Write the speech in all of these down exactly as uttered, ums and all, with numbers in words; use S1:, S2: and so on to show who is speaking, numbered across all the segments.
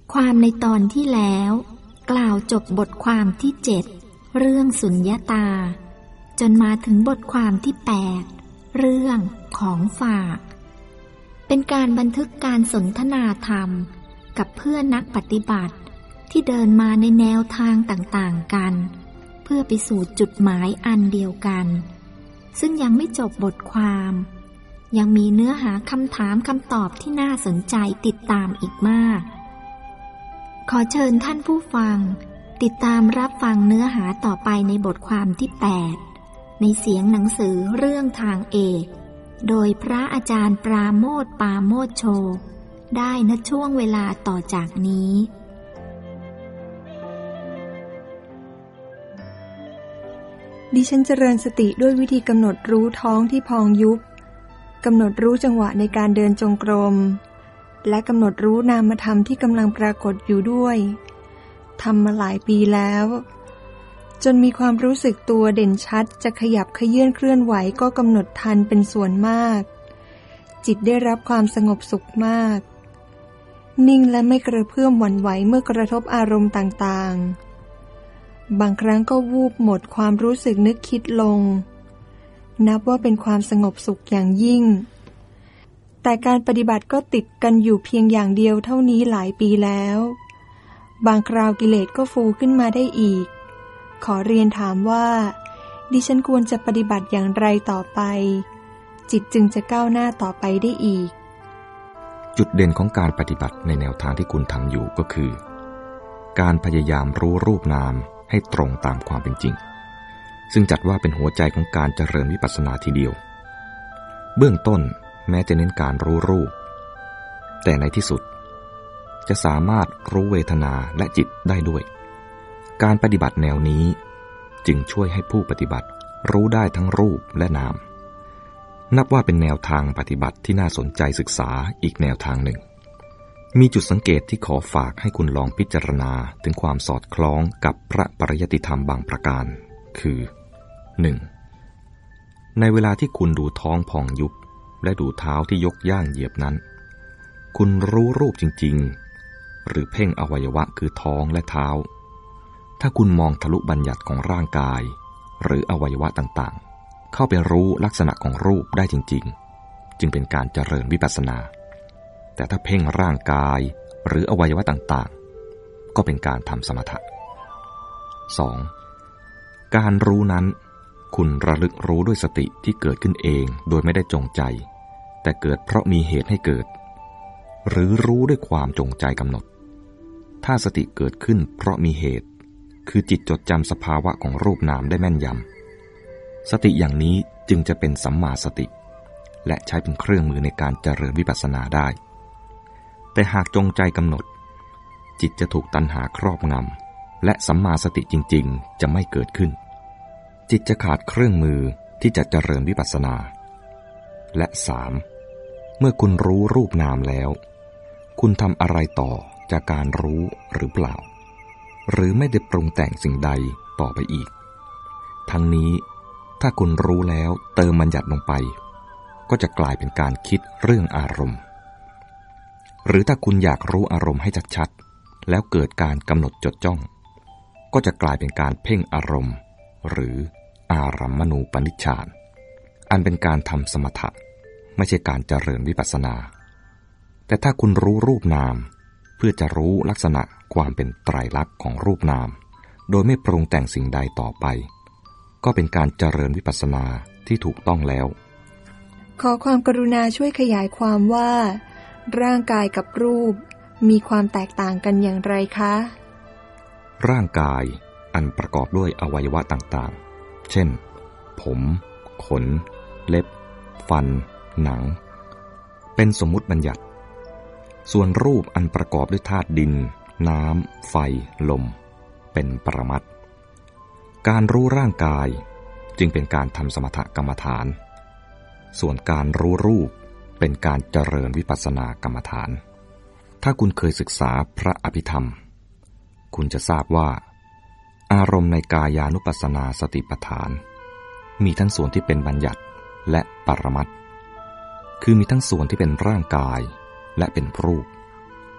S1: ความในตอนที่แล้วกล่าวจบบทความที่เจ็ดเรื่องสุญญตาจนมาถึงบทความที่แปดเรื่องของฝากเป็นการบันทึกการสนทนาธรรมกับเพื่อนนักปฏิบัติที่เดินมาในแนวทางต่างๆกันเพื่อไปสู่จุดหมายอันเดียวกันซึ่งยังไม่จบบทความยังมีเนื้อหาคำถามคำตอบที่น่าสนใจติดตามอีกมากขอเชิญท่านผู้ฟังติดตามรับฟังเนื้อหาต่อไปในบทความที่แปดในเสียงหนังสือเรื่องทางเอกโดยพระอาจารย์ปราโมทย์ปาโมทโชได้ณช่วงเวลาต่อจากนี้
S2: ดิฉันเจริญสติด้วยวิธีกำหนดรู้ท้องที่พองยุบกำหนดรู้จังหวะในการเดินจงกรมและกำหนดรู้นามธรรมที่กำลังปรากฏอยู่ด้วยทำมาหลายปีแล้วจนมีความรู้สึกตัวเด่นชัดจะขยับเขยื้อนเคลื่อนไหวก็กำหนดทันเป็นส่วนมากจิตได้รับความสงบสุขมากนิ่งและไม่กระเพื่อมหวั่นไหวเมื่อกระทบอารมณ์ต่างๆบางครั้งก็วูบหมดความรู้สึกนึกคิดลงนับว่าเป็นความสงบสุขอย่างยิ่งแต่การปฏิบัติก็ติดกันอยู่เพียงอย่างเดียวเท่านี้หลายปีแล้วบางคราวกิเลสก็ฟูขึ้นมาได้อีกขอเรียนถามว่าดิฉันควรจะปฏิบัติอย่างไรต่อไปจิตจึงจะก้าวหน้าต่อไปได้อีก
S3: จุดเด่นของการปฏิบัติในแนวทางที่คุณทำอยู่ก็คือการพยายามรู้รูปนามให้ตรงตามความเป็นจริงซึ่งจัดว่าเป็นหัวใจของการเจริญวิปัสสนาทีเดียวเบื้องต้นแม้จะเน้นการรู้รูปแต่ในที่สุดจะสามารถรู้เวทนาและจิตได้ด้วยการปฏิบัติแนวนี้จึงช่วยให้ผู้ปฏิบัติรู้ได้ทั้งรูปและนามนับว่าเป็นแนวทางปฏิบัติที่น่าสนใจศึกษาอีกแนวทางหนึ่งมีจุดสังเกตที่ขอฝากให้คุณลองพิจารณาถึงความสอดคล้องกับพระปริยัติธรรมบางประการคือ หนึ่ง. ในเวลาที่คุณดูท้องพองยุบและดูเท้าที่ยกย่างเหยียบนั้นคุณรู้รูปจริงๆหรือเพ่งอวัยวะคือท้องและเท้าถ้าคุณมองทะลุบัญญัติของร่างกายหรืออวัยวะต่างๆเข้าไปรู้ลักษณะของรูปได้จริงๆจึงเป็นการเจริญวิปัสสนาแต่ถ้าเพ่งร่างกายหรืออวัยวะต่างๆก็เป็นการทำสมถะ สอง. การรู้นั้นคุณระลึกรู้ด้วยสติที่เกิดขึ้นเองโดยไม่ได้จงใจแต่เกิดเพราะมีเหตุให้เกิดหรือรู้ด้วยความจงใจกำหนดถ้าสติเกิดขึ้นเพราะมีเหตุคือจิตจดจำสภาวะของรูปนามได้แม่นยำสติอย่างนี้จึงจะเป็นสัมมาสติและใช้เป็นเครื่องมือในการเจริญวิปัสสนาได้แต่หากจงใจกำหนดจิตจะถูกตัณหาครอบงำและสัมมาสติจริงๆจะไม่เกิดขึ้นจิตจะขาดเครื่องมือที่จะเจริญวิปัสสนาและ สาม. เมื่อคุณรู้รูปนามแล้วคุณทำอะไรต่อจากการรู้หรือเปล่าหรือไม่ได้ปรุงแต่งสิ่งใดต่อไปอีกทั้งนี้ถ้าคุณรู้แล้วเติมบัญญัติลงไปก็จะกลายเป็นการคิดเรื่องอารมณ์หรือถ้าคุณอยากรู้อารมณ์ให้ชัดๆแล้วเกิดการกำหนดจดจ้องก็จะกลายเป็นการเพ่งอารมณ์หรืออารัมมณูปนิชฌานอันเป็นการทำสมถะไม่ใช่การเจริญวิปัสสนาแต่ถ้าคุณรู้รูปนามเพื่อจะรู้ลักษณะความเป็นไตรลักษณ์ของรูปนามโดยไม่ปรุงแต่งสิ่งใดต่อไปก็เป็นการเจริญวิปัสสนาที่ถูกต้องแล้ว
S2: ขอความกรุณาช่วยขยายความว่าร่างกายกับรูปมีความแตกต่างกันอย่างไรคะ
S3: ร่างกายอันประกอบด้วยอวัยวะต่างๆเช่นผมขนเล็บฟันหนังเป็นสมมุติบัญญัติส่วนรูปอันประกอบด้วยธาตุดินน้ำไฟลมเป็นปรมัตถ์การรู้ร่างกายจึงเป็นการทำสมถกรรมฐานส่วนการรู้รูปเป็นการเจริญวิปัสสนากรรมฐานถ้าคุณเคยศึกษาพระอภิธรรมคุณจะทราบว่าอารมณ์ในกายานุปัสสนาสติปัฏฐานมีทั้งส่วนที่เป็นบัญญัติและปรมัตถ์คือมีทั้งส่วนที่เป็นร่างกายและเป็นรูป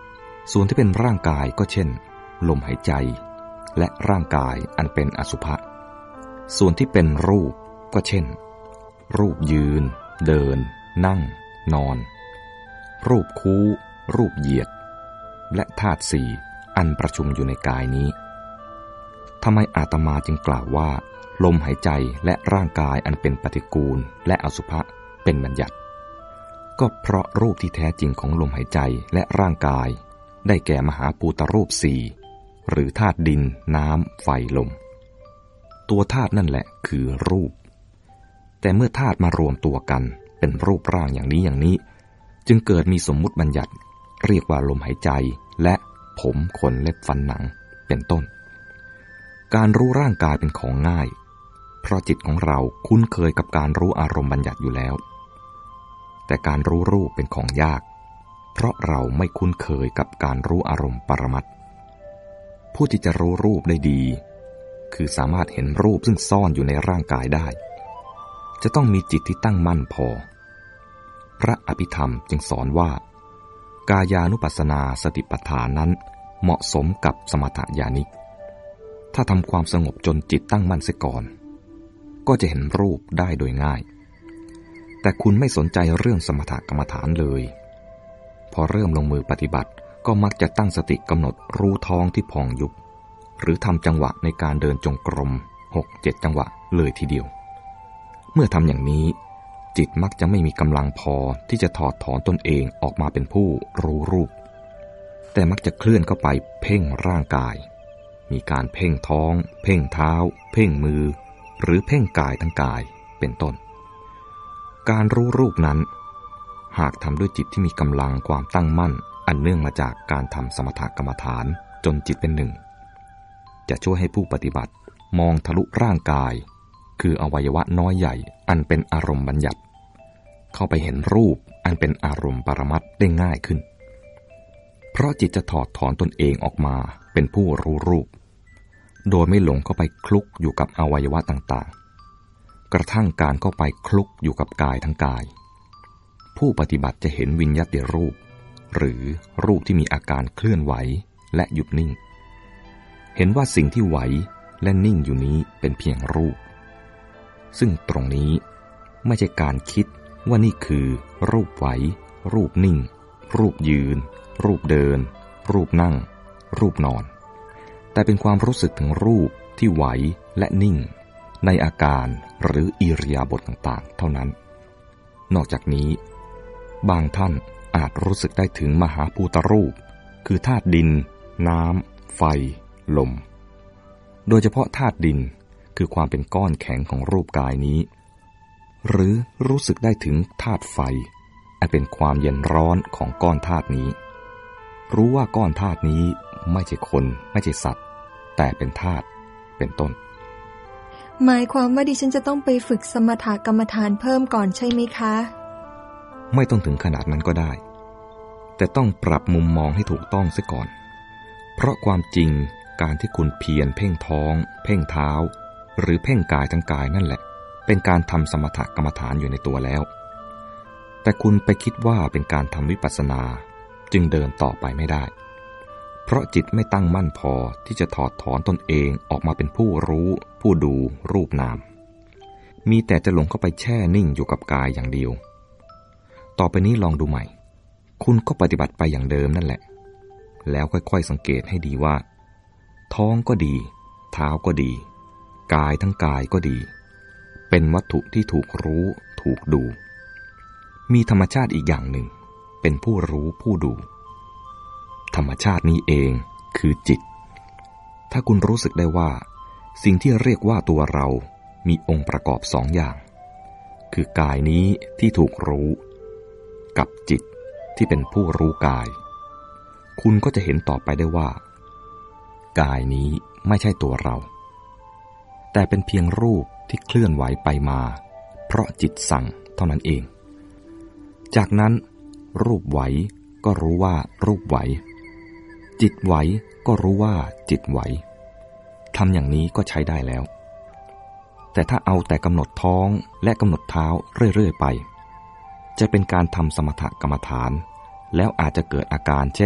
S3: ส่วนที่เป็นร่างกายก็เช่นลมหายใจและร่างกายอันเป็นอสุภะส่วนที่เป็นรูปก็เช่นรูปยืนเดินนั่งนอนรูปคู้รูปเหยียดและธาตุสี่อันประชุมอยู่ในกายนี้ทำไมอาตมาจึงกล่าวว่าลมหายใจและร่างกายอันเป็นปฏิกูลและอสุภะเป็นบัญญัติก็เพราะรูปที่แท้จริงของลมหายใจและร่างกายได้แก่มหาภูตรูปสี่หรือธาตุดินน้ำไฟลมตัวธาตุนั่นแหละคือรูปแต่เมื่อธาตุมารวมตัวกันเป็นรูปร่างอย่างนี้อย่างนี้จึงเกิดมีสมมุติบัญญัติเรียกว่าลมหายใจและผมขนเล็บฟันหนังเป็นต้นการรู้ร่างกายเป็นของง่ายเพราะจิตของเราคุ้นเคยกับการรู้อารมณ์บัญญัติอยู่แล้วแต่การรู้รูปเป็นของยากเพราะเราไม่คุ้นเคยกับการรู้อารมณ์ปรมัตถ์ผู้ที่จะรู้รูปได้ดีคือสามารถเห็นรูปซึ่งซ่อนอยู่ในร่างกายได้จะต้องมีจิตที่ตั้งมั่นพอพระอภิธรรมจึงสอนว่ากายานุปัสสนาสติปัฏฐานนั้นเหมาะสมกับสมถญาณิกถ้าทำความสงบจนจิตตั้งมั่นเสียก่อนก็จะเห็นรูปได้โดยง่ายแต่คุณไม่สนใจเรื่องสมถกรรมฐานเลยพอเริ่มลงมือปฏิบัติก็มักจะตั้งสติกำหนดรู้ท้องที่พองยุบหรือทำจังหวะในการเดินจงกรม หกเจ็ด จังหวะเลยทีเดียวเมื่อทำอย่างนี้จิตมักจะไม่มีกำลังพอที่จะถอดถอนตนเองออกมาเป็นผู้รู้รูปแต่มักจะเคลื่อนเข้าไปเพ่งร่างกายมีการเพ่งท้องเพ่งเท้าเพ่งมือหรือเพ่งกายทั้งกายเป็นต้นการรู้รูปนั้นหากทำด้วยจิตที่มีกำลังความตั้งมั่นอันเนื่องมาจากการทำสมถกรรมฐานจนจิตเป็นหนึ่งจะช่วยให้ผู้ปฏิบัติมองทะลุร่างกายคืออวัยวะน้อยใหญ่อันเป็นอารมณ์บัญญัติเข้าไปเห็นรูปอันเป็นอารมณ์ปรมัตถ์ได้ง่ายขึ้นเพราะจิตจะถอดถอนตนเองออกมาเป็นผู้รู้รูปโดยไม่หลงเข้าไปคลุกอยู่กับอวัยวะต่างๆกระทั่งการเข้าไปคลุกอยู่กับกายทั้งกายผู้ปฏิบัติจะเห็นวิญญัติรูปหรือรูปที่มีอาการเคลื่อนไหวและหยุดนิ่งเห็นว่าสิ่งที่ไหวและนิ่งอยู่นี้เป็นเพียงรูปซึ่งตรงนี้ไม่ใช่การคิดว่านี่คือรูปไหวรูปนิ่งรูปยืนรูปเดินรูปนั่งรูปนอนแต่เป็นความรู้สึกถึงรูปที่ไหวและนิ่งในอาการหรืออิริยาบถต่างๆเท่านั้นนอกจากนี้บางท่านอาจรู้สึกได้ถึงมหาภูตรูปคือธาตุดินน้ำไฟลมโดยเฉพาะธาตุดินคือความเป็นก้อนแข็งของรูปกายนี้หรือรู้สึกได้ถึงธาตุไฟอันเป็นความเย็นร้อนของก้อนธาตุนี้รู้ว่าก้อนธาตุนี้ไม่ใช่คนไม่ใช่สัตว์แต่เป็นธาตุเป็นต้น
S2: หมายความว่าดิฉันจะต้องไปฝึกสมถกรรมฐานเพิ่มก่อนใช่ไหมคะ
S3: ไม่ต้องถึงขนาดนั้นก็ได้แต่ต้องปรับมุมมองให้ถูกต้องเสียก่อนเพราะความจริงการที่คุณเพียรเพ่งท้องเพ่งเท้าหรือเพ่งกายทั้งกายนั่นแหละเป็นการทำสมถกรรมฐานอยู่ในตัวแล้วแต่คุณไปคิดว่าเป็นการทำวิปัสสนาจึงเดินต่อไปไม่ได้เพราะจิตไม่ตั้งมั่นพอที่จะถอดถอนตนเองออกมาเป็นผู้รู้ผู้ดูรูปนามมีแต่จะหลงเข้าไปแช่นิ่งอยู่กับกายอย่างเดียวต่อไปนี้ลองดูใหม่คุณก็ปฏิบัติไปอย่างเดิมนั่นแหละแล้วค่อยๆสังเกตให้ดีว่าท้องก็ดีเท้าก็ดีกายทั้งกายก็ดีเป็นวัตถุที่ถูกรู้ถูกดูมีธรรมชาติอีกอย่างหนึ่งเป็นผู้รู้ผู้ดูธรรมชาตินี้เองคือจิตถ้าคุณรู้สึกได้ว่าสิ่งที่เรียกว่าตัวเรามีองค์ประกอบสองอย่างคือกายนี้ที่ถูกรู้กับจิตที่เป็นผู้รู้กายคุณก็จะเห็นต่อไปได้ว่ากายนี้ไม่ใช่ตัวเราแต่เป็นเพียงรูปที่เคลื่อนไหวไปมาเพราะจิตสั่งเท่านั้นเองจากนั้นรูปไหวก็รู้ว่ารูปไหวจิตไหวก็รู้ว่าจิตไหวทำอย่างนี้ก็ใช้ได้แล้วแต่ถ้าเอาแต่กำหนดท้องและกำหนดเท้าเรื่อยๆไปจะเป็นการทำสมถกรรมฐานแล้วอาจจะเกิดอาการเช่น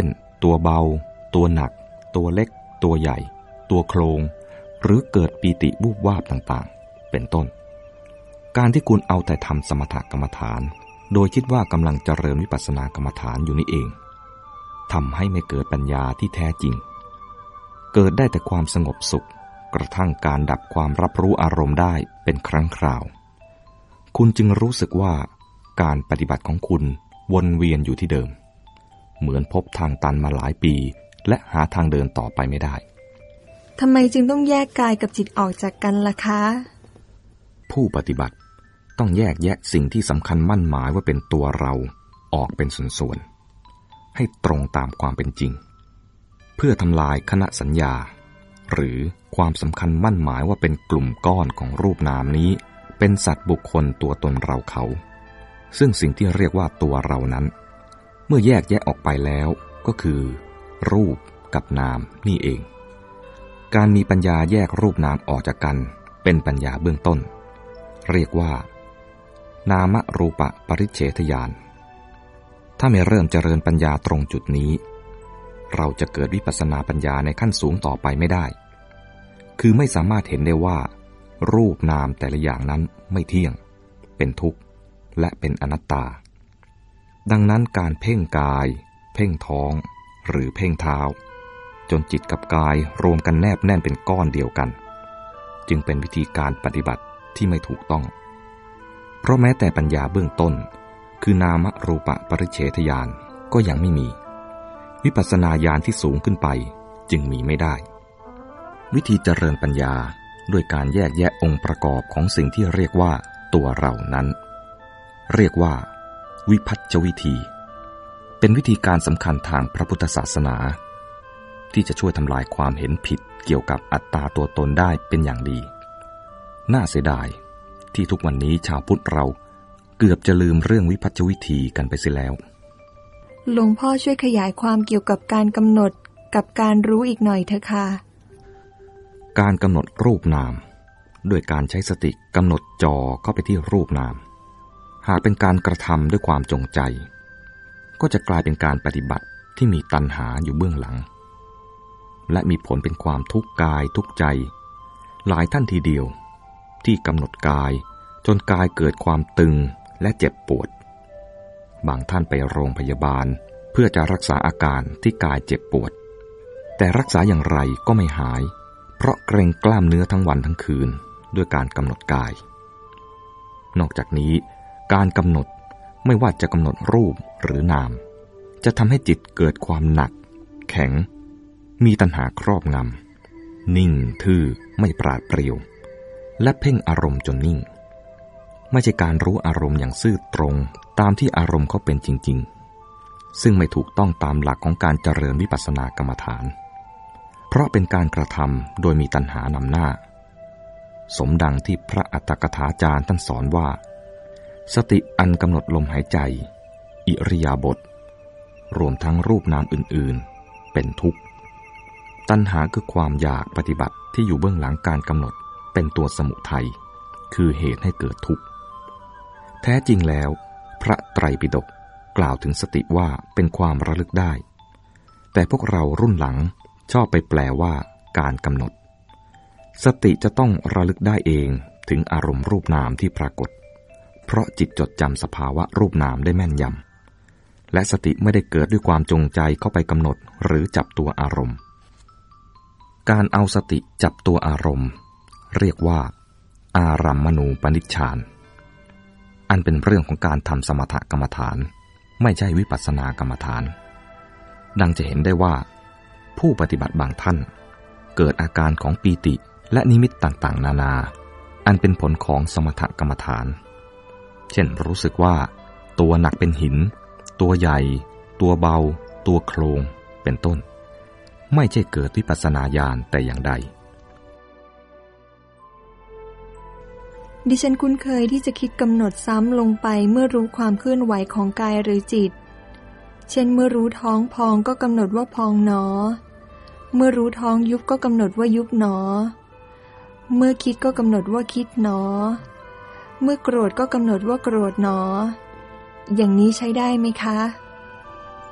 S3: ตัวเบาตัวหนักตัวเล็กตัวใหญ่ตัวโครงหรือเกิดปีติวูบวาบต่างๆเป็นต้นการที่คุณเอาแต่ทำสมถกรรมฐานโดยคิดว่ากำลังเจริญวิปัสสนากรรมฐานอยู่นี่เองทำให้ไม่เกิดปัญญาที่แท้จริงเกิดได้แต่ความสงบสุขกระทั่งการดับความรับรู้อารมณ์ได้เป็นครั้งคราวคุณจึงรู้สึกว่าการปฏิบัติของคุณวนเวียนอยู่ที่เดิมเหมือนพบทางตันมาหลายปีและหาทางเดินต่อไปไม่ได้
S2: ทำไมจึงต้องแยกกายกับจิตออกจากกันล่ะคะ
S3: ผู้ปฏิบัติต้องแยกแยะสิ่งที่สำคัญมั่นหมายว่าเป็นตัวเราออกเป็นส่วนๆให้ตรงตามความเป็นจริงเพื่อทำลายคณะสัญญาหรือความสำคัญมั่นหมายว่าเป็นกลุ่มก้อนของรูปนามนี้เป็นสัตว์บุคคลตัวตนเราเขาซึ่งสิ่งที่เรียกว่าตัวเรานั้นเมื่อแยกแยะออกไปแล้วก็คือรูปกับนามนี่เองการมีปัญญาแยกรูปนามออกจากกันเป็นปัญญาเบื้องต้นเรียกว่านามรูปปริเฉทญาณถ้าไม่เริ่มเจริญปัญญาตรงจุดนี้เราจะเกิดวิปัสสนาปัญญาในขั้นสูงต่อไปไม่ได้คือไม่สามารถเห็นได้ว่ารูปนามแต่ละอย่างนั้นไม่เที่ยงเป็นทุกข์และเป็นอนัตตาดังนั้นการเพ่งกายเพ่งท้องหรือเพ่งเท้าจนจิตกับกายรวมกันแนบแน่นเป็นก้อนเดียวกันจึงเป็นวิธีการปฏิบัติที่ไม่ถูกต้องเพราะแม้แต่ปัญญาเบื้องต้นคือนามรูปปริเฉทญาณก็ยังไม่มีวิปัสสนาญาณที่สูงขึ้นไปจึงมีไม่ได้วิธีเจริญปัญญาด้วยการแยกแยะองค์ประกอบของสิ่งที่เรียกว่าตัวเรานั้นเรียกว่าวิพัชชวิธีเป็นวิธีการสำคัญทางพระพุทธศาสนาที่จะช่วยทำลายความเห็นผิดเกี่ยวกับอัตตาตัวตนได้เป็นอย่างดีน่าเสียดายที่ทุกวันนี้ชาวพุทธเราเกือบจะลืมเรื่องวิพัชชวิธีกันไปเสียแล้ว
S2: หลวงพ่อช่วยขยายความเกี่ยวกับการกำหนดกับการรู้อีกหน่อยเถอะค่ะ
S3: การกำหนดรูปนามด้วยการใช้สติกำหนดจ่อเข้าไปที่รูปนามหากเป็นการกระทำด้วยความจงใจก็จะกลายเป็นการปฏิบัติที่มีตัณหาอยู่เบื้องหลังและมีผลเป็นความทุกข์กายทุกข์ใจหลายท่านทีเดียวที่กำหนดกายจนกายเกิดความตึงและเจ็บปวดบางท่านไปโรงพยาบาลเพื่อจะรักษาอาการที่กายเจ็บปวดแต่รักษาอย่างไรก็ไม่หายเพราะเกร็งกล้ามเนื้อทั้งวันทั้งคืนด้วยการกำหนดกายนอกจากนี้การกำหนดไม่ว่าจะกำหนดรูปหรือนามจะทำให้จิตเกิดความหนักแข็งมีตัณหาครอบงำนิ่งทื่อไม่ปราดเปรียวและเพ่งอารมณ์จนนิ่งไม่ใช่การรู้อารมณ์อย่างซื่อตรงตามที่อารมณ์เขาเป็นจริงๆซึ่งไม่ถูกต้องตามหลักของการเจริญวิปัสสนากรรมฐานเพราะเป็นการกระทำโดยมีตัณหานำหน้าสมดังที่พระอัตถกถาจารย์ท่านสอนว่าสติอันกำหนดลมหายใจอิริยาบถรวมทั้งรูปนามอื่นๆเป็นทุกข์ตัณหาคือความอยากปฏิบัติที่อยู่เบื้องหลังการกำหนดเป็นตัวสมุทัยคือเหตุให้เกิดทุกข์แท้จริงแล้วพระไตรปิฎกกล่าวถึงสติว่าเป็นความระลึกได้แต่พวกเรารุ่นหลังชอบไปแปลว่าการกำหนดสติจะต้องระลึกได้เองถึงอารมณ์รูปนามที่ปรากฏเพราะจิตจดจำสภาวะรูปนามได้แม่นยำและสติไม่ได้เกิดด้วยความจงใจเข้าไปกำหนดหรือจับตัวอารมณ์การเอาสติจับตัวอารมณ์เรียกว่าอารัมมณูปนิชฌานอันเป็นเรื่องของการทำสมถกรรมฐานไม่ใช่วิปัสสนากรรมฐานดังจะเห็นได้ว่าผู้ปฏิบัติบางท่านเกิดอาการของปีติและนิมิตต่างๆนานาอันเป็นผลของสมถกรรมฐานเช่นรู้สึกว่าตัวหนักเป็นหินตัวใหญ่ตัวเบาตัวโครงเป็นต้นไม่ใช่เกิดวิปัสสนาญาณแต่อย่างใด
S2: ดิฉันคุ้นเคยที่จะคิดกำหนดซ้ำลงไปเมื่อรู้ความเคลื่อนไหวของกายหรือจิตเช่นเมื่อรู้ท้องพองก็กำหนดว่าพองหนอเมื่อรู้ท้องยุบก็กำหนดว่ายุบหนอเมื่อคิดก็กำหนดว่าคิดหนอเมื่อโกรธก็กำหนดว่าโกรธหนออย่างนี้ใช้ได้ไหมคะ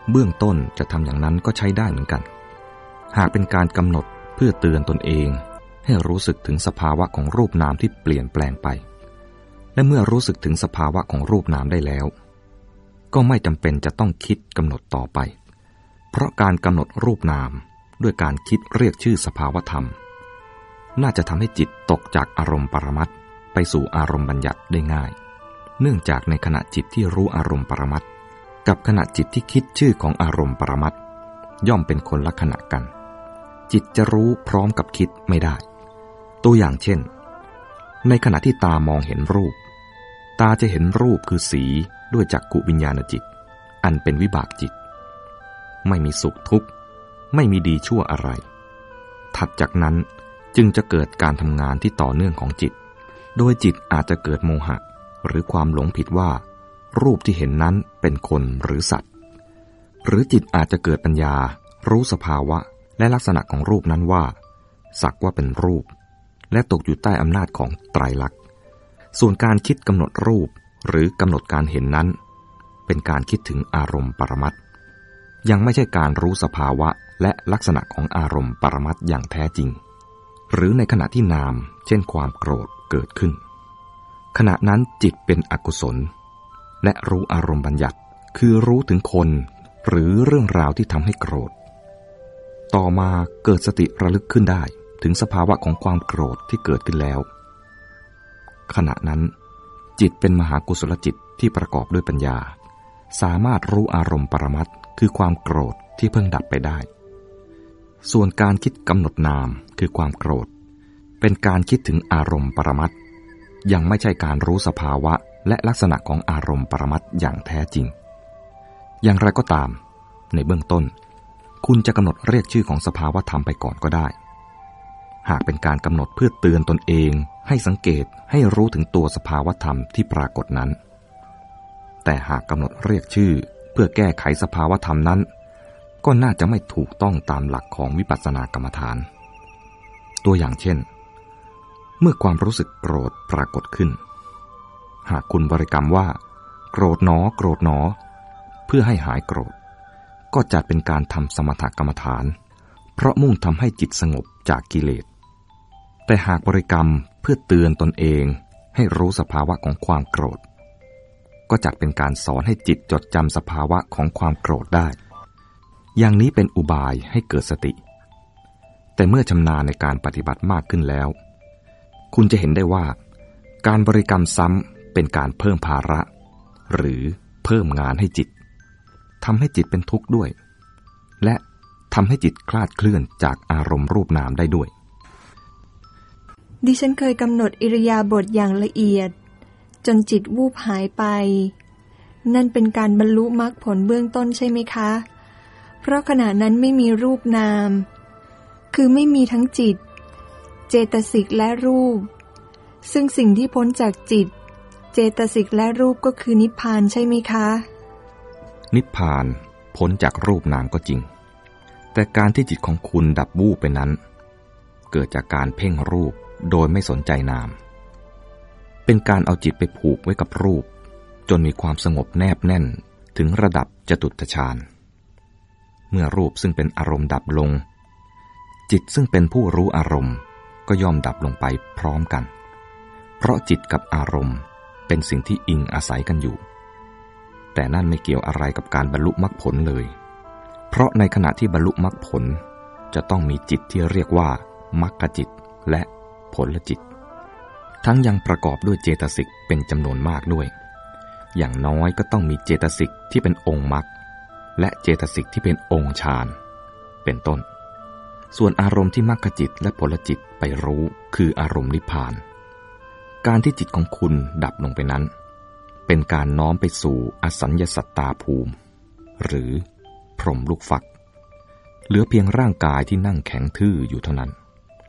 S3: เบื้องต้นจะทำอย่างนั้นก็ใช้ได้เหมือนกันหากเป็นการกำหนดเพื่อเตือนตนเองให้รู้สึกถึงสภาวะของรูปนามที่เปลี่ยนแปลงไปและเมื่อรู้สึกถึงสภาวะของรูปนามได้แล้วก็ไม่จำเป็นจะต้องคิดกำหนดต่อไปเพราะการกำหนดรูปนามด้วยการคิดเรียกชื่อสภาวธรรมน่าจะทำให้จิตตกจากอารมณ์ปรมัตถ์ไปสู่อารมณ์บัญญัติได้ง่ายเนื่องจากในขณะจิตที่รู้อารมณ์ปรมัตถ์กับขณะจิตที่คิดชื่อของอารมณ์ปรมัตถ์ย่อมเป็นคนละขณะกันจิตจะรู้พร้อมกับคิดไม่ได้ตัวอย่างเช่นในขณะที่ตามองเห็นรูปตาจะเห็นรูปคือสีด้วยจักขุวิญญาณจิตอันเป็นวิบากจิตไม่มีสุขทุกข์ไม่มีดีชั่วอะไรถัดจากนั้นจึงจะเกิดการทำงานที่ต่อเนื่องของจิตโดยจิตอาจจะเกิดโมหะหรือความหลงผิดว่ารูปที่เห็นนั้นเป็นคนหรือสัตว์หรือจิตอาจจะเกิดปัญญารู้สภาวะและลักษณะของรูปนั้นว่าสักว่าเป็นรูปและตกอยู่ใต้อำนาจของไตรลักษณ์ส่วนการคิดกำหนดรูปหรือกำหนดการเห็นนั้นเป็นการคิดถึงอารมณ์ปรมัตถ์ยังไม่ใช่การรู้สภาวะและลักษณะของอารมณ์ปรมัตถ์อย่างแท้จริงหรือในขณะที่นามเช่นความโกรธเกิดขึ้นขณะนั้นจิตเป็นอกุศลและรู้อารมณ์บัญญัติคือรู้ถึงคนหรือเรื่องราวที่ทำให้โกรธต่อมาเกิดสติระลึกขึ้นได้ถึงสภาวะของความโกรธที่เกิดขึ้นแล้วขณะนั้นจิตเป็นมหากุศลจิตที่ประกอบด้วยปัญญาสามารถรู้อารมณ์ปรมัตถ์คือความโกรธที่เพิ่งดับไปได้ส่วนการคิดกำหนดนามคือความโกรธเป็นการคิดถึงอารมณ์ปรมัตถ์ยังไม่ใช่การรู้สภาวะและลักษณะของอารมณ์ปรมัตถ์อย่างแท้จริงอย่างไรก็ตามในเบื้องต้นคุณจะกำหนดเรียกชื่อของสภาวะธรรมไปก่อนก็ได้หากเป็นการกำหนดเพื่อเตือนตนเองให้สังเกตให้รู้ถึงตัวสภาวะธรรมที่ปรากฏนั้นแต่หากกำหนดเรียกชื่อเพื่อแก้ไขสภาวะธรรมนั้นก็น่าจะไม่ถูกต้องตามหลักของวิปัสสนากรรมฐานตัวอย่างเช่นเมื่อความรู้สึกโกรธปรากฏขึ้นหากคุณบริกรรมว่าโกรธหนอโกรธหนอเพื่อให้หายโกรธก็จัดเป็นการทำสมถกรรมฐานเพราะมุ่งทำให้จิตสงบจากกิเลสแต่หากบริกรรมเพื่อเตือนตนเองให้รู้สภาวะของความโกรธก็จัดเป็นการสอนให้จิตจดจำสภาวะของความโกรธได้อย่างนี้เป็นอุบายให้เกิดสติแต่เมื่อชำนาญในการปฏิบัติมากขึ้นแล้วคุณจะเห็นได้ว่าการบริกรรมซ้ำเป็นการเพิ่มภาระหรือเพิ่มงานให้จิตทำให้จิตเป็นทุกข์ด้วยและทำให้จิตคลาดเคลื่อนจากอารมณ์รูปนามได้ด้วย
S2: ดิฉันเคยกำหนดอิริยาบถอย่างละเอียดจนจิตวูบหายไปนั่นเป็นการบรรลุมรรคผลเบื้องต้นใช่ไหมคะเพราะขณะนั้นไม่มีรูปนามคือไม่มีทั้งจิตเจตสิกและรูปซึ่งสิ่งที่พ้นจากจิตเจตสิกและรูปก็คือนิพพานใช่ไหมคะ
S3: นิพพานพ้นจากรูปนามก็จริงแต่การที่จิตของคุณดับวูบไปนั้นเกิดจากการเพ่งรูปโดยไม่สนใจนามเป็นการเอาจิตไปผูกไว้กับรูปจนมีความสงบแนบแน่นถึงระดับจตุตฌานเมื่อรูปซึ่งเป็นอารมณ์ดับลงจิตซึ่งเป็นผู้รู้อารมณ์ก็ย่อมดับลงไปพร้อมกันเพราะจิตกับอารมณ์เป็นสิ่งที่อิงอาศัยกันอยู่แต่นั่นไม่เกี่ยวอะไรกับการบรรลุมรรคผลเลยเพราะในขณะที่บรรลุมรรคผลจะต้องมีจิตที่เรียกว่ามรรคจิตและผลจิตทั้งยังประกอบด้วยเจตสิกเป็นจำนวนมากด้วยอย่างน้อยก็ต้องมีเจตสิกที่เป็นองค์มรรคและเจตสิกที่เป็นองค์ฌานเป็นต้นส่วนอารมณ์ที่มรรคจิตและผลจิตไปรู้คืออารมณ์นิพพานการที่จิตของคุณดับลงไปนั้นเป็นการน้อมไปสู่อสัญญสัตตาภูมิหรือพรหมลูกฟักเหลือเพียงร่างกายที่นั่งแข็งทื่ออยู่เท่านั้น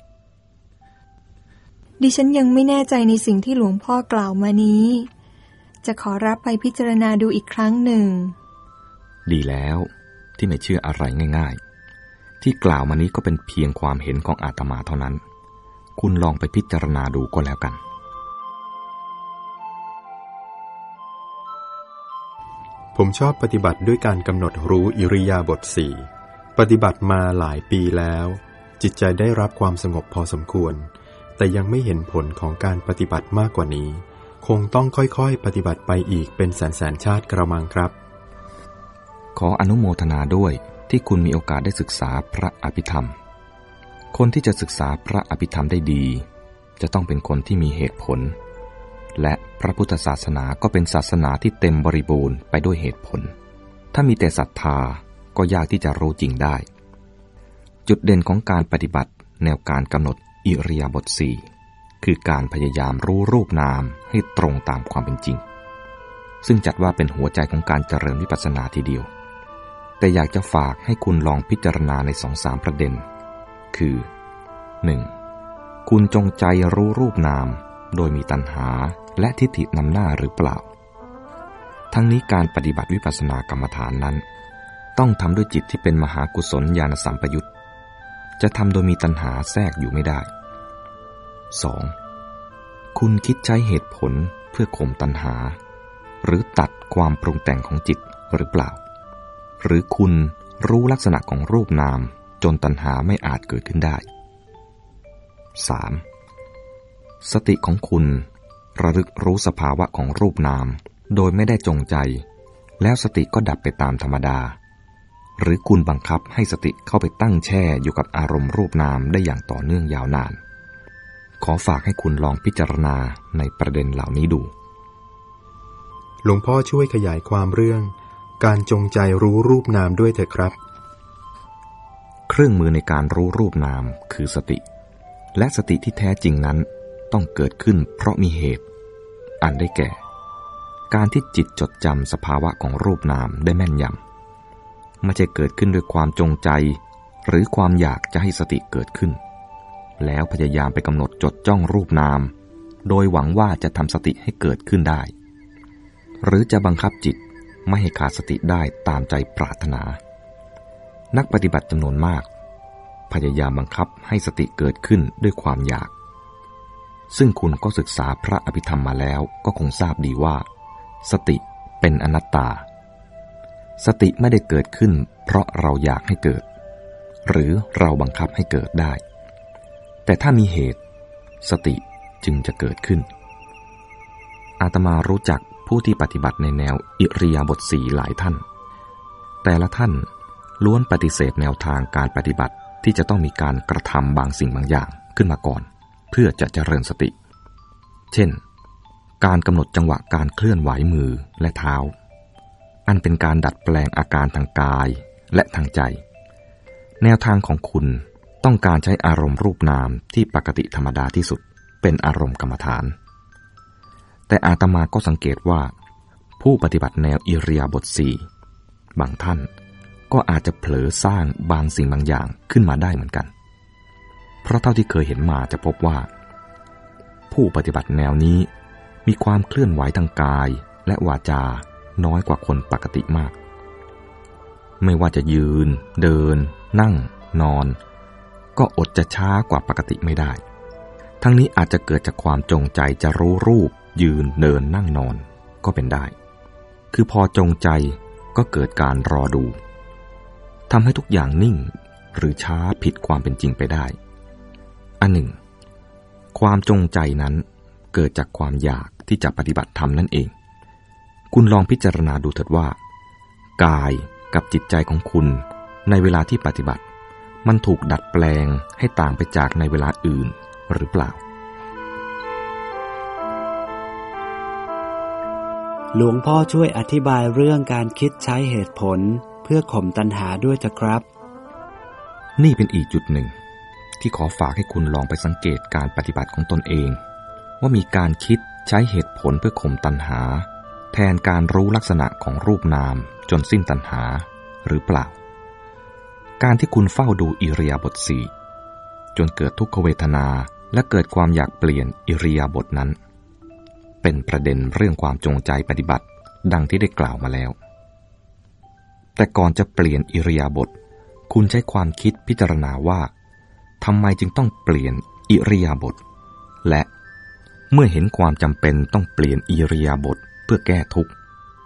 S2: ดิฉันยังไม่แน่ใจในสิ่งที่หลวงพ่อกล่าวมานี้จะขอรับไปพิจารณาดูอีกครั้งหนึ่ง
S3: ดีแล้วที่ไม่เชื่ออะไรง่ายๆที่กล่าวมานี้ก็เป็นเพียงความเห็นของอาตมาเท่านั้นคุณลองไปพิจารณาดูก็แล้วกัน
S4: ผผมชอบปฏิบัติด้วยการกำหนดรู้อิริยาบถสี่ปฏิบัติมาหลายปีแล้วจิตใจได้รับความสงบพอสมควรแต่ยังไม่เห็นผลของการปฏิบัติมากกว่านี้คงต้องค่อยๆปฏิบัติไปอีกเป็นแสนๆชาติกระมังครับ
S3: ขออนุโมทนาด้วยที่คุณมีโอกาสได้ศึกษาพระอภิธรรมคนที่จะศึกษาพระอภิธรรมได้ดีจะต้องเป็นคนที่มีเหตุผลและพระพุทธศาสนาก็เป็นศาสนาที่เต็มบริบูรณ์ไปด้วยเหตุผลถ้ามีแต่ศรัทธาก็ยากที่จะรู้จริงได้จุดเด่นของการปฏิบัติแนวการกำหนดอิริยาบถสี่คือการพยายามรู้รูปนามให้ตรงตามความเป็นจริงซึ่งจัดว่าเป็นหัวใจของการเจริญวิปัสสนาทีเดียวแต่อยากจะฝากให้คุณลองพิจารณาใน สองถึงสาม ประเด็นคือ หนึ่ง. คุณจงใจรู้รูปนามโดยมีตัณหาและทิฏฐินำหน้าหรือเปล่าทั้งนี้การปฏิบัติวิปัสสนากรรมฐานนั้นต้องทำด้วยจิตที่เป็นมหากุศลญาณสัมปยุตจะทำโดยมีตัณหาแทรกอยู่ไม่ได้ สอง. คุณคิดใช้เหตุผลเพื่อข่มตัณหาหรือตัดความปรุงแต่งของจิตหรือเปล่าหรือคุณรู้ลักษณะของรูปนามจนตัณหาไม่อาจเกิดขึ้นได้ สาม. สติของคุณระลึกรู้สภาวะของรูปนามโดยไม่ได้จงใจแล้วสติก็ดับไปตามธรรมดาหรือคุณบังคับให้สติเข้าไปตั้งแช่อยู่กับอารมณ์รูปนามได้อย่างต่อเนื่องยาวนานขอฝากให้คุณลองพิจารณาในประเด็นเหล่านี้ดู
S4: หลวงพ่อช่วยขยายความเรื่องการจงใจรู้รูปนามด้วยเถอะครับ
S3: เครื่องมือในการรู้รูปนามคือสติและสติที่แท้จริงนั้นต้องเกิดขึ้นเพราะมีเหตุอันได้แก่การที่จิตจดจำสภาวะของรูปนามได้แม่นยำไม่ใช่เกิดขึ้นด้วยความจงใจหรือความอยากจะให้สติเกิดขึ้นแล้วพยายามไปกำหนดจดจ้องรูปนามโดยหวังว่าจะทำสติให้เกิดขึ้นได้หรือจะบังคับจิตไม่ให้ขาดสติได้ตามใจปรารถนานักปฏิบัติจำนวนมากพยายามบังคับให้สติเกิดขึ้นด้วยความอยากซึ่งคุณก็ศึกษาพระอภิธรรมมาแล้วก็คงทราบดีว่าสติเป็นอนัตตาสติไม่ได้เกิดขึ้นเพราะเราอยากให้เกิดหรือเราบังคับให้เกิดได้แต่ถ้ามีเหตุสติจึงจะเกิดขึ้นอาตมารู้จักผู้ที่ปฏิบัติในแนวอิริยาบถสี่หลายท่านแต่ละท่านล้วนปฏิเสธแนวทางการปฏิบัติที่จะต้องมีการกระทำบางสิ่งบางอย่างขึ้นมาก่อนเพื่อจะเจริญสติเช่นการกำหนดจังหวะการเคลื่อนไหวมือและเท้าอันเป็นการดัดแปลงอาการทางกายและทางใจแนวทางของคุณต้องการใช้อารมณ์รูปนามที่ปกติธรรมดาที่สุดเป็นอารมณ์กรรมฐานแต่อาตมาก็สังเกตว่าผู้ปฏิบัติแนวอิริยาบถสี่บางท่านก็อาจจะเผลอสร้างบางสิ่งบางอย่างขึ้นมาได้เหมือนกันเพราะเท่าที่เคยเห็นมาจะพบว่าผู้ปฏิบัติแนวนี้มีความเคลื่อนไหวทางกายและวาจาน้อยกว่าคนปกติมากไม่ว่าจะยืนเดินนั่งนอนก็อดจะช้ากว่าปกติไม่ได้ทั้งนี้อาจจะเกิดจากความจงใจจะรู้รูปยืนเดินนั่งนอนก็เป็นได้คือพอจงใจก็เกิดการรอดูทำให้ทุกอย่างนิ่งหรือช้าผิดความเป็นจริงไปได้อันหนึ่งความจงใจนั้นเกิดจากความอยากที่จะปฏิบัติธรรมนั่นเองคุณลองพิจารณาดูเถิดว่ากายกับจิตใจของคุณในเวลาที่ปฏิบัติมันถูกดัดแปลงให้ต่างไปจากในเวลาอื่นหรือเปล่า
S5: หลวงพ่อช่วยอธิบายเรื่องการคิดใช้เหตุผลเพื่อข่มตัณหาด้วยเถอะครับ
S3: นี่เป็นอีกจุดหนึ่งที่ขอฝากให้คุณลองไปสังเกตการปฏิบัติของตนเองว่ามีการคิดใช้เหตุผลเพื่อข่มตัณหาแทนการรู้ลักษณะของรูปนามจนสิ้นตัณหาหรือเปล่าการที่คุณเฝ้าดูอิริยาบถสี่จนเกิดทุกขเวทนาและเกิดความอยากเปลี่ยนอิริยาบถนั้นเป็นประเด็นเรื่องความจงใจปฏิบัติดังที่ได้กล่าวมาแล้วแต่ก่อนจะเปลี่ยนอิริยาบถคุณใช้ความคิดพิจารณาว่าทำไมจึงต้องเปลี่ยนอิริยาบถและเมื่อเห็นความจำเป็นต้องเปลี่ยนอิริยาบถเพื่อแก้ทุกข์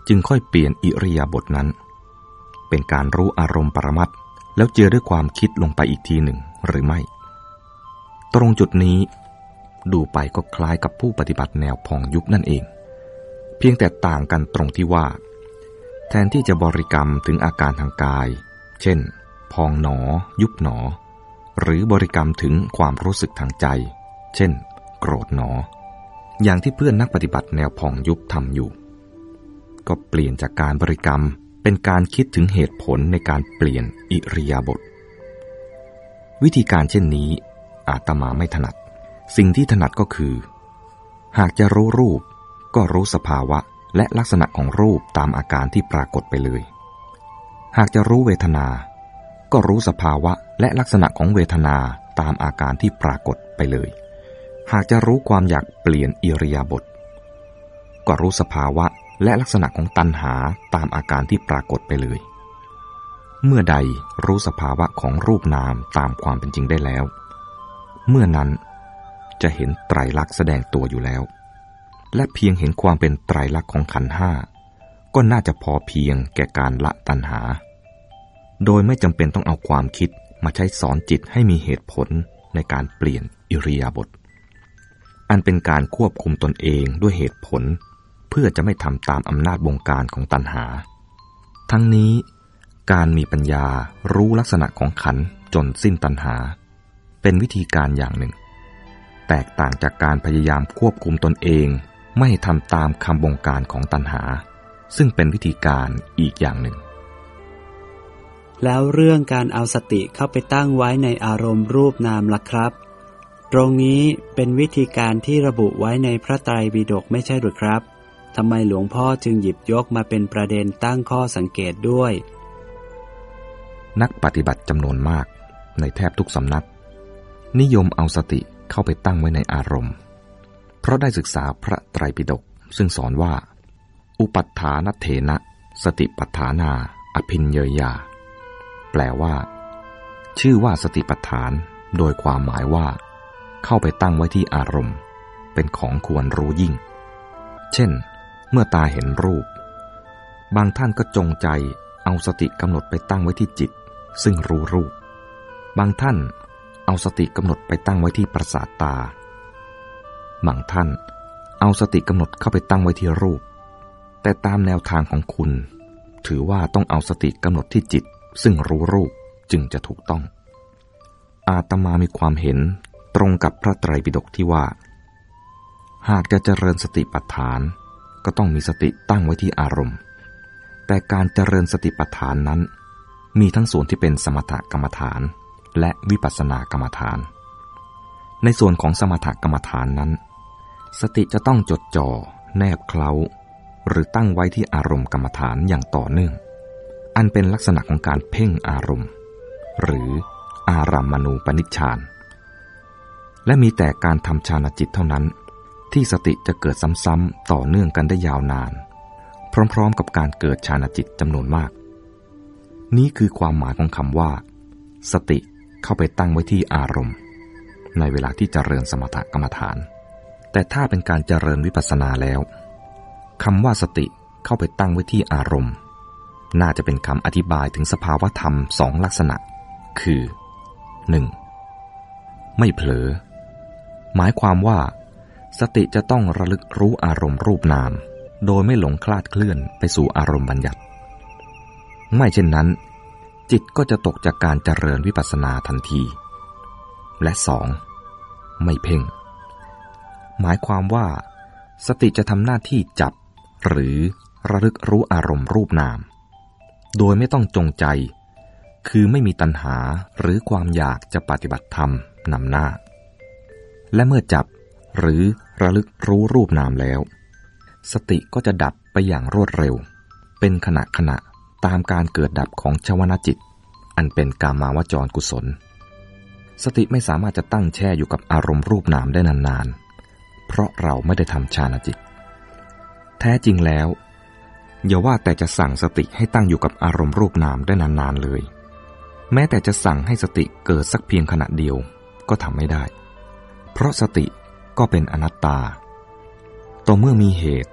S3: จึงค่อยเปลี่ยนอิริยาบถนั้นเป็นการรู้อารมณ์ปรมัตถ์แล้วเจือด้วยความคิดลงไปอีกทีหนึ่งหรือไม่ตรงจุดนี้ดูไปก็คล้ายกับผู้ปฏิบัติแนวพองยุบนั่นเองเพียงแต่ต่างกันตรงที่ว่าแทนที่จะบริกรรมถึงอาการทางกายเช่นพองหนอยุบหนอหรือบริกรรมถึงความรู้สึกทางใจเช่นโกรธหนออย่างที่เพื่อนนักปฏิบัติแนวพองยุบทำอยู่ก็เปลี่ยนจากการบริกรรมเป็นการคิดถึงเหตุผลในการเปลี่ยนอิริยาบถวิธีการเช่นนี้อาตมาไม่ถนัดสิ่งที่ถนัดก็คือหากจะรู้รูปก็รู้สภาวะและลักษณะของรูปตามอาการที่ปรากฏไปเลยหากจะรู้เวทนาก็รู้สภาวะและลักษณะของเวทนาตามอาการที่ปรากฏไปเลยหากจะรู้ความอยากเปลี่ยนอิริยาบถก็รู้สภาวะและลักษณะของตัณหาตามอาการที่ปรากฏไปเลยเมื่อใดรู้สภาวะของรูปนามตามความเป็นจริงได้แล้วเมื่อนั้นจะเห็นไตรลักษณ์แสดงตัวอยู่แล้วและเพียงเห็นความเป็นไตรลักษณ์ของขันธ์ห้าก็น่าจะพอเพียงแก่การละตัณหาโดยไม่จำเป็นต้องเอาความคิดมาใช้สอนจิตให้มีเหตุผลในการเปลี่ยนอิริยาบถอันเป็นการควบคุมตนเองด้วยเหตุผลเพื่อจะไม่ทำตามอำนาจบงการของตัณหาทั้งนี้การมีปัญญารู้ลักษณะของขันธ์จนสิ้นตัณหาเป็นวิธีการอย่างหนึ่งแตกต่างจากการพยายามควบคุมตนเองไม่ทำตามคำบงการของตัณหาซึ่งเป็นวิธีการอีกอย่างหนึ่ง
S5: แล้วเรื่องการเอาสติเข้าไปตั้งไว้ในอารมณ์รูปนามล่ะครับตรงนี้เป็นวิธีการที่ระบุไว้ในพระไตรปิฎกไม่ใช่หรือครับทำไมหลวงพ่อจึงหยิบยกมาเป็นประเด็นตั้งข้อสังเกตด้วย
S3: นักปฏิบัติจำนวนมากในแทบทุกสำนักนิยมเอาสติเข้าไปตั้งไว้ในอารมณ์เพราะได้ศึกษาพระไตรปิฎกซึ่งสอนว่าอุปัฏฐานเถนะสติปัฏฐานาอภิญเยยาแปลว่าชื่อว่าสติปัฏฐานโดยความหมายว่าเข้าไปตั้งไว้ที่อารมณ์เป็นของควรรู้ยิ่งเช่นเมื่อตาเห็นรูปบางท่านก็จงใจเอาสติกำหนดไปตั้งไว้ที่จิตซึ่งรู้รูปบางท่านเอาสติกำหนดไปตั้งไว้ที่ประสาทตาบางท่านเอาสติกำหนดเข้าไปตั้งไว้ที่รูปแต่ตามแนวทางของคุณถือว่าต้องเอาสติกำหนดที่จิตซึ่งรู้รูปจึงจะถูกต้องอาตมามีความเห็นตรงกับพระไตรปิฎกที่ว่าหากจะเจริญสติปัฏฐานก็ต้องมีสติตั้งไว้ที่อารมณ์แต่การเจริญสติปัฏฐานนั้นมีทั้งส่วนที่เป็นสมถกรรมฐานและวิปัสสนากรรมฐานในส่วนของสมถกรรมฐานนั้นสติจะต้องจดจ่อแนบเคล้าหรือตั้งไว้ที่อารมณ์กรรมฐานอย่างต่อเนื่องอันเป็นลักษณะของการเพ่งอารมณ์หรืออารัมมณูปนิชฌานและมีแต่การทำฌานจิตเท่านั้นที่สติจะเกิดซ้ำๆต่อเนื่องกันได้ยาวนานพร้อมๆกับการเกิดฌานจิตจำนวนมากนี้คือความหมายของคำว่าสติเข้าไปตั้งไว้ที่อารมณ์ในเวลาที่เจริญสมถกรรมฐานแต่ถ้าเป็นการเจริญวิปัสสนาแล้วคำว่าสติเข้าไปตั้งไว้ที่อารมณ์น่าจะเป็นคำอธิบายถึงสภาวธรรมสองลักษณะคือ หนึ่ง. ไม่เผลอหมายความว่าสติจะต้องระลึกรู้อารมณ์รูปนามโดยไม่หลงคลาดเคลื่อนไปสู่อารมณ์บัญญัติไม่เช่นนั้นจิตก็จะตกจากการเจริญวิปัสสนาทันทีและสองไม่เพ่งหมายความว่าสติจะทำหน้าที่จับหรือระลึกรู้อารมณ์รูปนามโดยไม่ต้องจงใจคือไม่มีตัณหาหรือความอยากจะปฏิบัติธรรมนำหน้าและเมื่อจับหรือระลึกรู้รูปนามแล้วสติก็จะดับไปอย่างรวดเร็วเป็นขณะขณะตามการเกิดดับของชวนจิตอันเป็นกามาวจรกุศลสติไม่สามารถจะตั้งแช่อยู่กับอารมณ์รูปนามได้นานๆเพราะเราไม่ได้ทำฌานจิตแท้จริงแล้วอย่าว่าแต่จะสั่งสติให้ตั้งอยู่กับอารมณ์รูปนามได้นานๆเลยแม้แต่จะสั่งให้สติเกิดสักเพียงขณะเดียวก็ทำไม่ได้เพราะสติก็เป็นอนัตตาต่อเมื่อมีเหตุ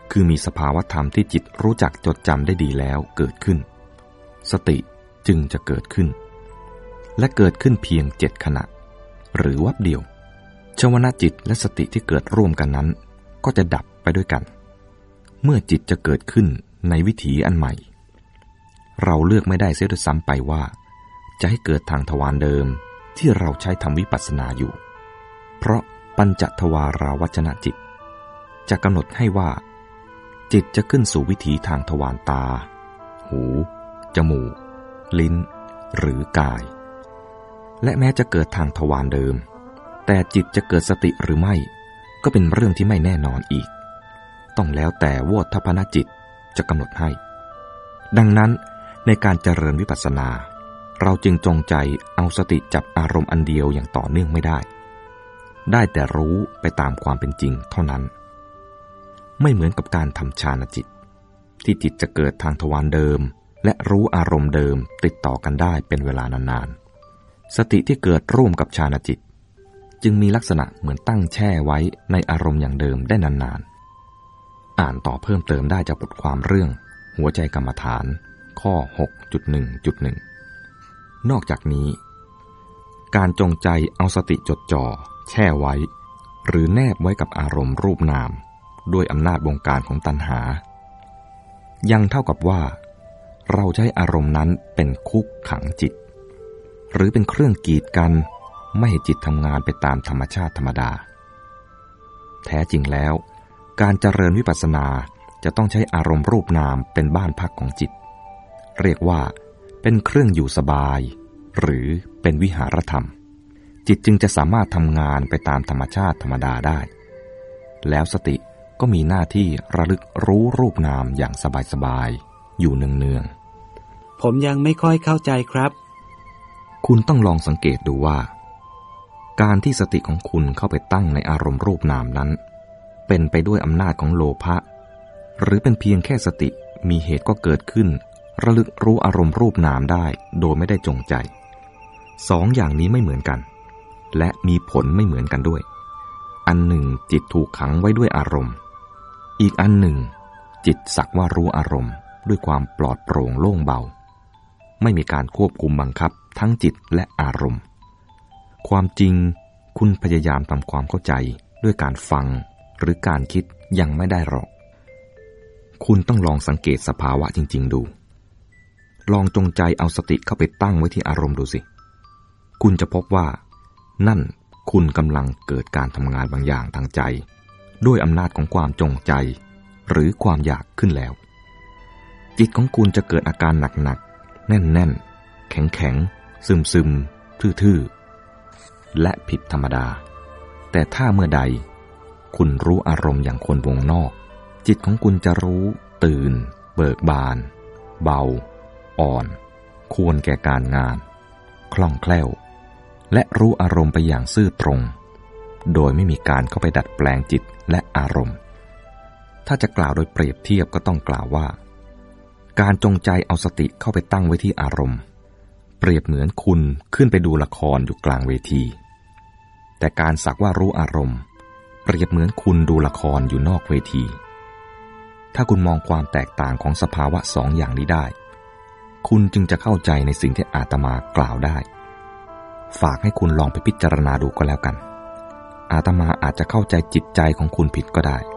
S3: คือมีสภาวธรรมที่จิตรู้จักจดจำได้ดีแล้วเกิดขึ้นสติจึงจะเกิดขึ้นและเกิดขึ้นเพียงเจ็ดขณะหรือวับเดียวชวนะจิตและสติที่เกิดร่วมกันนั้นก็จะดับไปด้วยกันเมื่อจิตจะเกิดขึ้นในวิถีอันใหม่เราเลือกไม่ได้เสียด้วยซ้ำไปว่าจะให้เกิดทางทวารเดิมที่เราใช้ทำวิปัสสนาอยู่เพราะปัญจทวาราวัจนะจิตจะกำหนดให้ว่าจิตจะขึ้นสู่วิถีทางทวารตาหูจมูกลิ้นหรือกายและแม้จะเกิดทางทวารเดิมแต่จิตจะเกิดสติหรือไม่ก็เป็นเรื่องที่ไม่แน่นอนอีกต้องแล้วแต่โวทัพพนจิตจะกำหนดให้ดังนั้นในการเจริญวิปัสสนาเราจึงจงใจเอาสติจับอารมณ์อันเดียวอย่างต่อเนื่องไม่ได้ได้แต่รู้ไปตามความเป็นจริงเท่านั้นไม่เหมือนกับการทำฌานจิตที่จิตจะเกิดทางทวารเดิมและรู้อารมณ์เดิมติดต่อกันได้เป็นเวลานานๆสติที่เกิดร่วมกับฌานจิตจึงมีลักษณะเหมือนตั้งแช่ไว้ในอารมณ์อย่างเดิมได้นานๆอ่านต่อเพิ่มเติมได้จากบทความเรื่องหัวใจกรรมฐานข้อ หกจุดหนึ่งจุดหนึ่ง นอกจากนี้การจงใจเอาสติจดจ่อแช่ไว้หรือแนบไว้กับอารมณ์รูปนามด้วยอำนาจบงการของตัณหายังเท่ากับว่าเราใช้อารมณ์นั้นเป็นคุกขังจิตหรือเป็นเครื่องกีดกันไม่ให้จิตทำงานไปตามธรรมชาติธรรมดาแท้จริงแล้วการเจริญวิปัสสนาจะต้องใช้อารมณ์รูปนามเป็นบ้านพักของจิตเรียกว่าเป็นเครื่องอยู่สบายหรือเป็นวิหารธรรมจิตจึงจะสามารถทำงานไปตามธรรมชาติธรรมดาได้แล้วสติก็มีหน้าที่ระลึกรู้รูปนามอย่างสบายๆอยู่เนืองๆ
S5: ผมยังไม่ค่อยเข้าใจครับ
S3: คุณต้องลองสังเกตดูว่าการที่สติของคุณเข้าไปตั้งในอารมณ์รูปนามนั้นเป็นไปด้วยอำนาจของโลภะหรือเป็นเพียงแค่สติมีเหตุก็เกิดขึ้นระลึกรู้อารมณ์รูปนามได้โดยไม่ได้จงใจสองอย่างนี้ไม่เหมือนกันและมีผลไม่เหมือนกันด้วยอันหนึ่งจิตถูกขังไว้ด้วยอารมณ์อีกอันหนึ่งจิตสักว่ารู้อารมณ์ด้วยความปลอดโปร่งโล่งเบาไม่มีการควบคุมบังคับทั้งจิตและอารมณ์ความจริงคุณพยายามทำความเข้าใจด้วยการฟังหรือการคิดยังไม่ได้หรอกคุณต้องลองสังเกตสภาวะจริงๆดูลองจงใจเอาสติเข้าไปตั้งไว้ที่อารมณ์ดูสิคุณจะพบว่านั่นคุณกำลังเกิดการทำงานบางอย่างทางใจด้วยอำนาจของความจงใจหรือความอยากขึ้นแล้วจิตของคุณจะเกิดอาการหนักๆแน่นๆแข็งๆซึมๆทื่อๆและผิดธรรมดาแต่ถ้าเมื่อใดคุณรู้อารมณ์อย่างคนวงนอกจิตของคุณจะรู้ตื่นเบิกบานเบาอ่อนควรแก่การงานคล่องแคล่วและรู้อารมณ์ไปอย่างซื่อตรงโดยไม่มีการเข้าไปดัดแปลงจิตและอารมณ์ถ้าจะกล่าวโดยเปรียบเทียบก็ต้องกล่าวว่าการจงใจเอาสติเข้าไปตั้งไว้ที่อารมณ์เปรียบเหมือนคุณขึ้นไปดูละครอยู่กลางเวทีแต่การสักว่ารู้อารมณ์เปรียบเหมือนคุณดูละครอยู่นอกเวทีถ้าคุณมองความแตกต่างของสภาวะสองอย่างนี้ได้คุณจึงจะเข้าใจในสิ่งที่อาตมากล่าวได้ฝากให้คุณลองไปพิจารณาดูก็แล้วกันอาตมาอาจจะเข้าใจจิตใจของคุณผิดก็ได้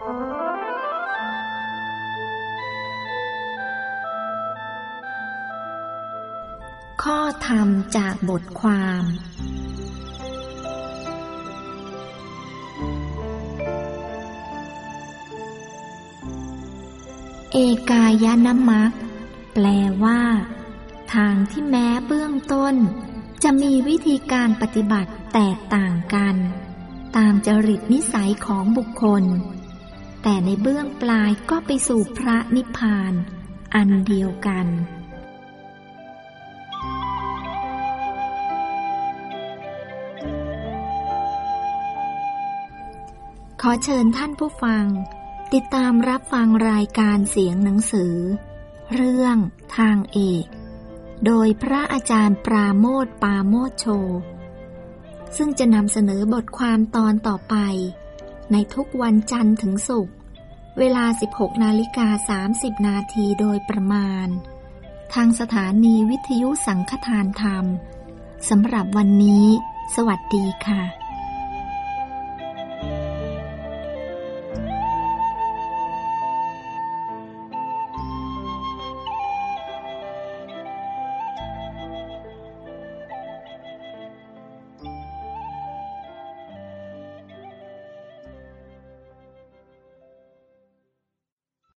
S1: ข้อธรรมจากบทความเอกายนมรรคแปลว่าทางที่แม้เบื้องต้นจะมีวิธีการปฏิบัติแตกต่างกันตามจริตนิสัยของบุคคลแต่ในเบื้องปลายก็ไปสู่พระนิพพานอันเดียวกันขอเชิญท่านผู้ฟังติดตามรับฟังรายการเสียงหนังสือเรื่องทางเอกโดยพระอาจารย์ปราโมทย์ปาโมทโชซึ่งจะนำเสนอบทความตอนต่อไปในทุกวันจันทร์ถึงศุกร์เวลา สิบหกนาฬิกาสามสิบนาทีโดยประมาณทางสถานีวิทยุสังฆทานธรรมสำหรับวันนี้สวัสดีค่ะ